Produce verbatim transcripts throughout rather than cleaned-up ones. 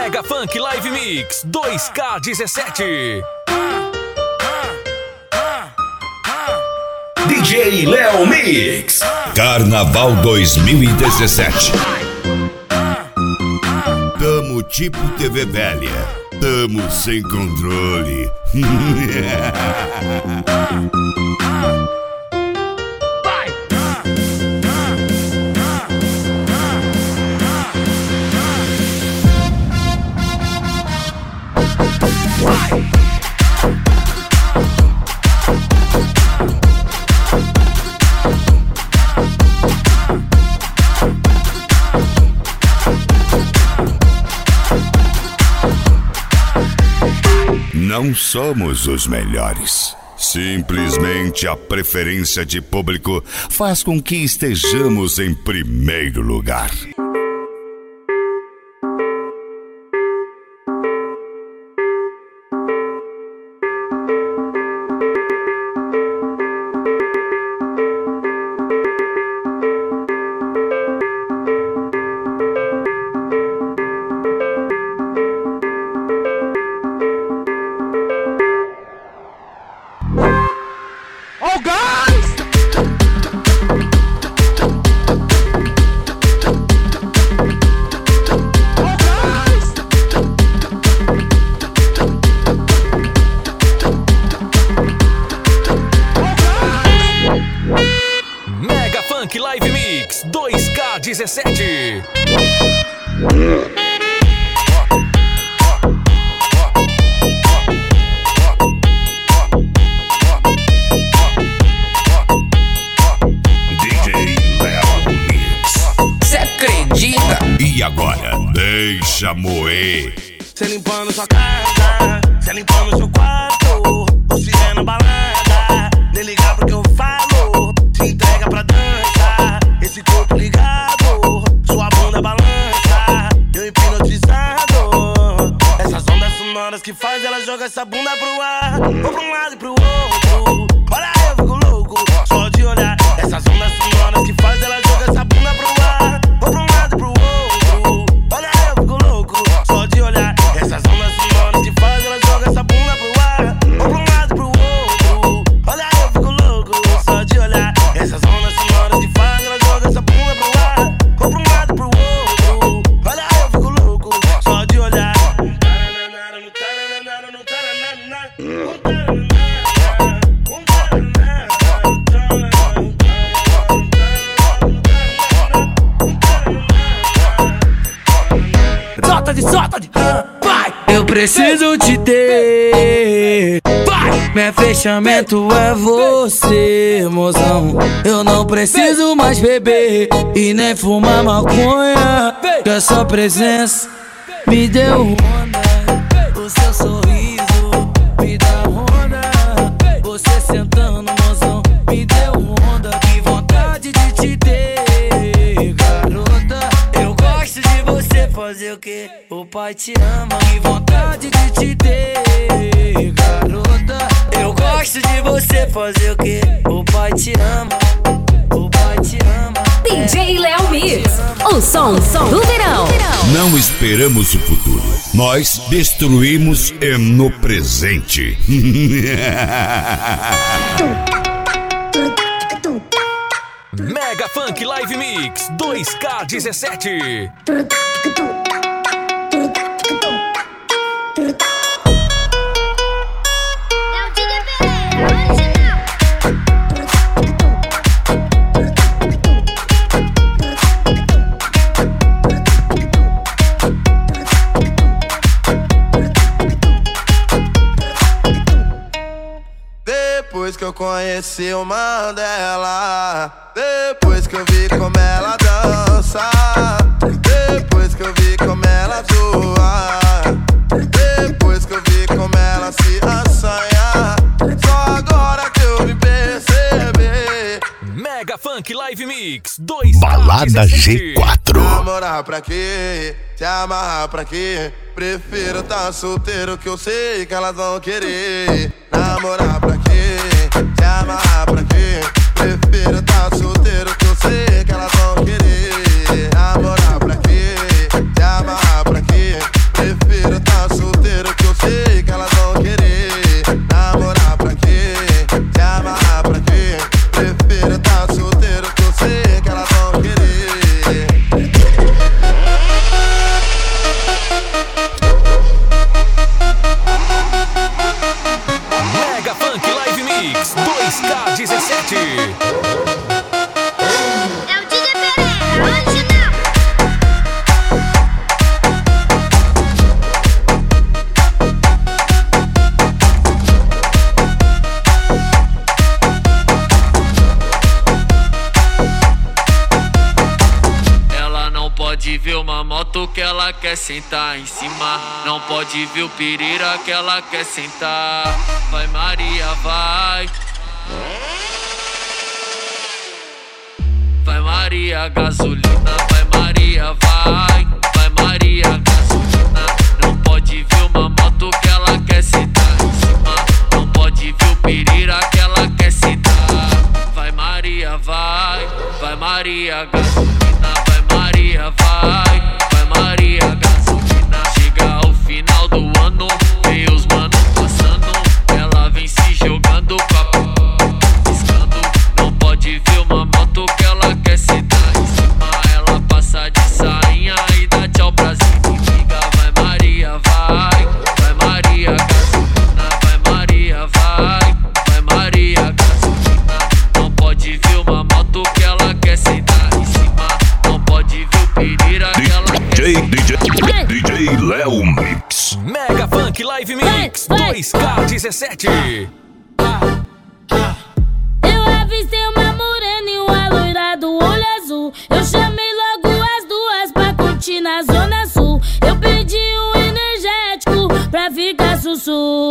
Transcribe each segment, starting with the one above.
Mega Funk Live Mix dois K dezessete. D J Léo Mix. Carnaval dois mil e dezessete. Tamo tipo T V velha. Tamo sem controle. Não somos os melhores. Simplesmente a preferência de público faz com que estejamos em primeiro lugar. Live Mix dois K dezessete. D J Léo Mix. Cê acredita? E agora? Deixa moer. Cê limpando sua casa, cê limpando seu quarto, você é na balada, nem ligar pro que eu falo, se entrega pra dança, esse corpo ligado, sua bunda balança, eu hipnotizado, essas ondas sonoras que faz ela joga essa bunda pro ar, ou pra um lado e pro outro, olha eu fico louco, só de olhar, essas ondas sonoras que faz ela joga essa bunda pro ar, ou pra um lado e pro outro, olha eu fico louco, só de olhar. Essas ondas sonoras que faz ela joga essa bunda pro ar, ou pra um lado e pro outro. Olha eu fico louco, só de olhar. Essas ondas sonoras que faz ela joga essa bunda pro ar, ou pra um lado e pro outro. Olha eu fico louco, só de olhar. Solta de, solta de, vai! Eu preciso te ter, vai! Meu fechamento é você, mozão. Eu não preciso mais beber e nem fumar maconha, que a sua presença me deu onda. O seu sorriso me dá onda. Você sentando, mozão, me deu onda. Que vontade de te ter, garota. Eu gosto de você fazer o que o pai te ama. Que vontade de te ter, garota. Eu gosto de você fazer o que o pai te ama. O pai te ama. D J Léo Mix, o som, som do verão. Não esperamos o futuro, nós destruímos é no presente. Mega Funk Live Mix dois K dezessete. Depois que eu conheci o Mandela, depois que eu vi como ela dança, depois que eu vi como ela zoa, depois que eu vi como ela se assanha, só agora que eu me percebi. Mega Funk Live Mix dois K Balada dezessete. G quatro. Namorar pra quê? Se amarrar pra quê? Prefiro tá solteiro que eu sei que elas vão querer. Namorar pra quê? Se amarrar pra quê? Prefiro tá solteiro que eu sei que elas vão querer. Namorar pra quê? Se amarrar pra quê? Prefiro pode ver uma moto que ela quer sentar em cima. Não pode ver o pirira que ela quer sentar. Vai Maria, vai. Vai Maria, gasolina. Vai Maria, vai. Vai Maria, gasolina. Não pode ver uma moto que ela quer sentar em cima. Não pode ver o pirira que ela quer sentar. Vai Maria, vai. Vai Maria, gasolina. Vai Maria, vai. Vai Maria, gasolina. Chega ao final do ano, vem os mano passando. Ela vem se jogando com a p... piscando. Não pode ver uma moto que ela quer sentar em cima. Ela passa de sainha e dá tchau pra cima. Liga, vai Maria, vai. Vai Maria, gasolina. Vai Maria, vai. Vai Maria, gasolina. Não pode ver uma moto que ela quer sentar em cima. Não pode ver o pirira que ela quer sentar. D J, D J Léo Mix. Mega Funk Live Mix dois K dezessete. Eu avistei uma morena e uma loira do olho azul. Eu chamei logo as duas pra curtir na Zona Sul. Eu pedi um energético pra ficar sussu.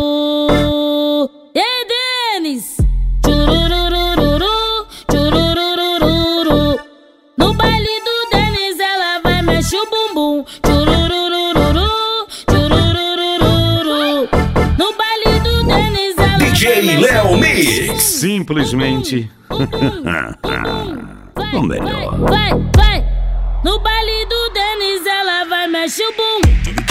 E aí, Denis? Tchururururu, tchururururu. No baile do Denis ela vai mexer o bumbum. Tchururururu, tchururururu. No baile do Denis ela D J Léo Mix. Simplesmente o melhor. Vai, vai, vai. No baile do Denis ela vai mexer o bumbum.